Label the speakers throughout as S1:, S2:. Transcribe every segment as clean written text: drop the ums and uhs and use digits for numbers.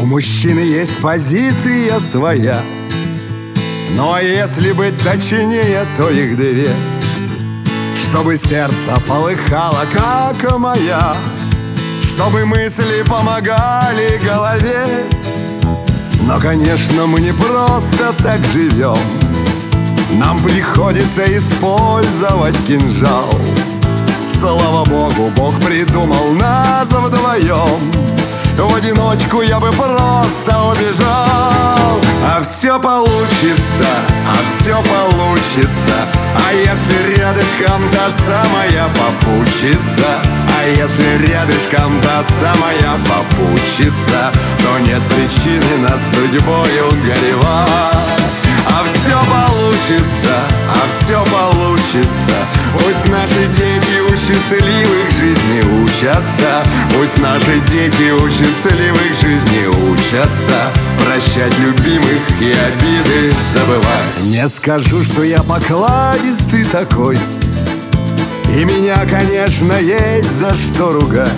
S1: мужчины есть позиция своя, ну а если быть точнее, то их две. Чтобы сердце полыхало, как моя, чтобы мысли помогали голове. Но, конечно, мы не просто так живем. Нам приходится использовать кинжал. Слава Богу, Бог придумал нас вдвоем. В одиночку я бы просто убежал. А все получится, а все получится. А если рядышком та самая попутчица, а если рядышком та самая попутчица, то нет причины над судьбою горевать. А все получится, а все получится. Пусть наши дети у счастливых жизни учатся. Пусть наши дети у счастливых жизни учатся. Прощать любимых и обиды забывать. Не скажу, что я покладистый такой, и меня, конечно, есть за что ругать.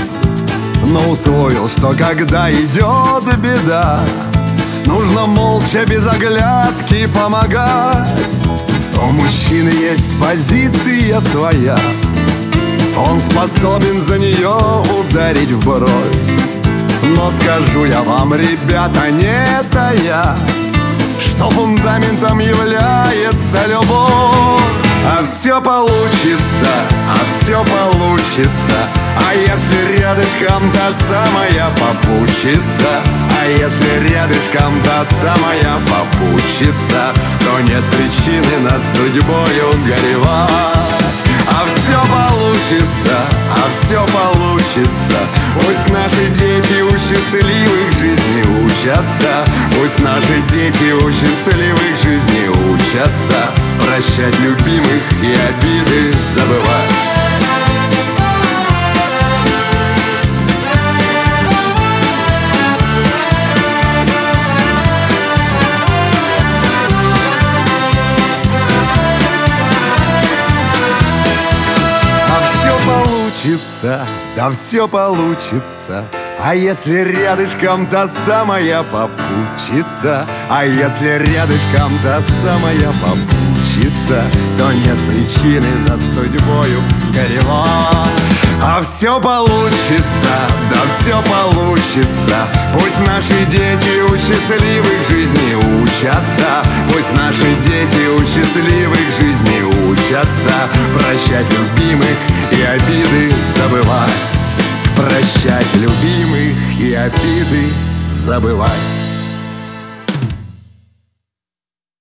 S1: Но усвоил, что когда идет беда, нужно молча, без оглядки помогать. У мужчины есть позиция своя, он способен за нее ударить в бровь. Но скажу я вам, ребята, не тая, что фундаментом является любовь. А все получится, а все получится. А если рядышком та самая попутчица, а если рядышком та самая попутчица, то нет причины над судьбою горевать. А все получится, а все получится. Пусть наши дети у счастливых жизни учатся. Пусть наши дети у счастливых жизни учатся. Прощать любимых и обиды забывать. Да все получится. А если рядышком та самая попутчица, а если рядышком та самая попутчица, то нет причины над судьбою горевать. А все получится, да все получится. Пусть наши дети у счастливых жизни учатся. Пусть наши дети у счастливых жизни учатся. Прощать любимых и обиды забывать. Прощать любимых и обиды забывать.